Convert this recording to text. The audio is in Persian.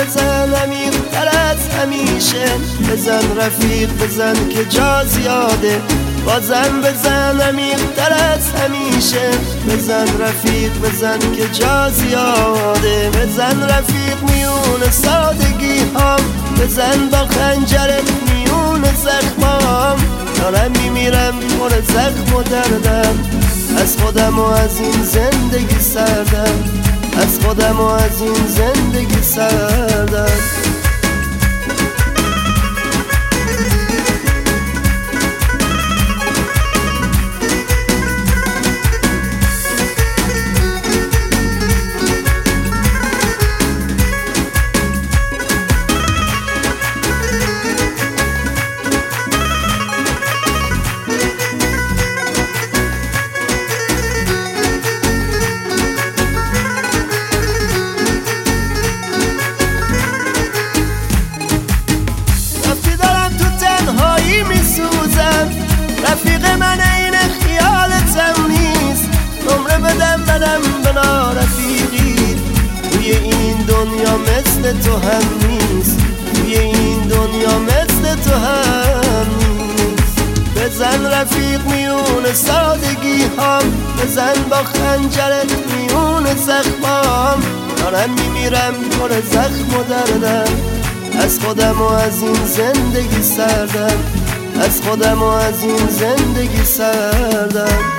بزن عمیق‌تر از همیشه، بزن رفیق بزن که جا زیاده، بازم بزن عمیق‌تر از همیشه، بزن رفیق بزن که جا زیاده، بزن رفیق میون سادگی هام، بزن با خنجرت میون زخمام، دارم میمیرم پر زخم و دردم، از خودم و از این زندگی سردم، از خودم و از این زندگی سردم. رفیق من این خیالتم نیست، نمره بدم بدم بنا رفیقی، توی این دنیا مثل تو هم نیست، توی این دنیا مثل تو هم نیست. بزن رفیق میون سادگی هم، بزن با خنجرت میون زخمام، دارم میمیرم پر زخم و دردم، از خودم و از این زندگی سردم، از خودم و از این زندگی سردم.